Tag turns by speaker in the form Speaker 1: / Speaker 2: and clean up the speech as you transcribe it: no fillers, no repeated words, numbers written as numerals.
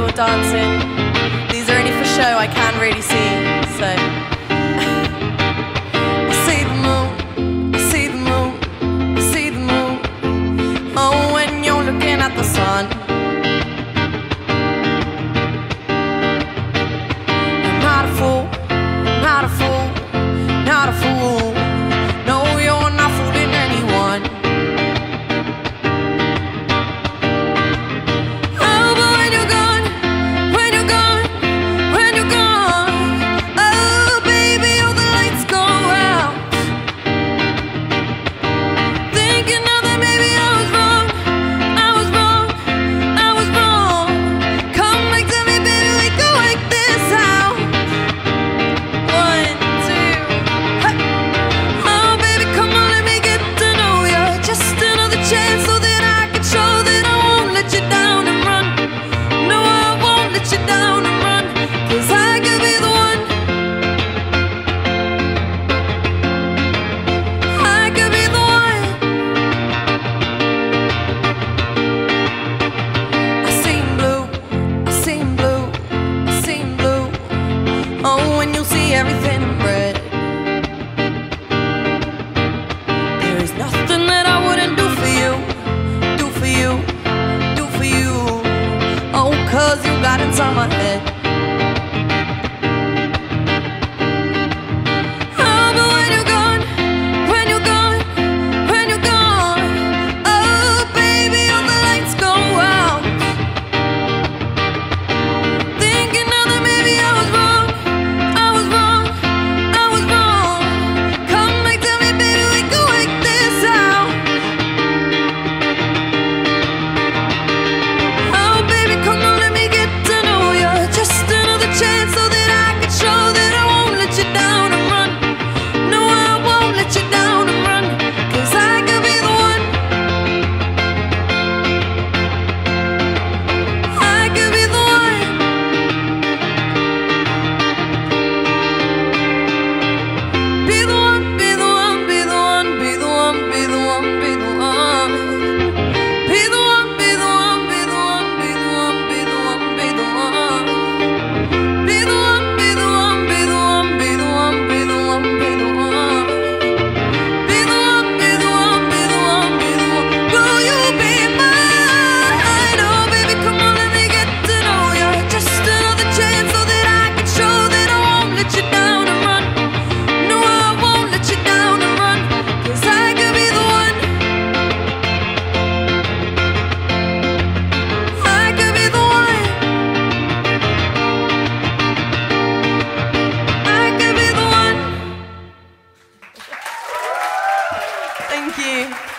Speaker 1: you're dancing. These are only for show, I can't really see, so I see the moon, I see the moon, I see the moon. Oh, when you're looking at the sun. I'm not a fool, not a fool, not a fool. No, you're not fooling anyone. Oh, but when you're gone, when you're gone, when you're gone, oh, baby, all the lights go out. Thinking now that maybe I was wrong, I was wrong, I was wrong. Come back to me, baby, we can work this out. 1, 2, hey. Oh, baby, come on, let me get to know you. Just another chance so that I can show that I won't let you down and run. No, I won't let you down and run, 'cause I could be the one. I could be the one. I seen blue, I seen blue, I seen blue. Oh, when you'll see everything in red. There is nothing that I wouldn't do for you, do for you, do for you. Oh, 'cause you got inside my head. Oh, but when you're gone, when you're gone, when you're gone, oh, baby, all the lights go out. Thinking now that maybe I was wrong, I was wrong, I was wrong. Come back to me, baby, we can work this out. Oh, baby, come on, let me get to know you. Just another chance so that I can show that I won't let you down and run. No, I won't let you down and run, 'cause I could be the one. I could be the one. Be the one, be the one, be the one, be the one, be the one, be the one. Be the one, be the one, be the one, be the one, be the one, be the one. Be the one, be the one, be the one, be the one, be the one, be the one. Be the one, be the one, be the one, be the one. Will you be mine? Oh, baby, come on, let me get to know you. Just another chance so that I can show that I won't let you down and run. No, I won't let you down and run, 'cause I could be the one. I could be the one. I could be the one. Thank you.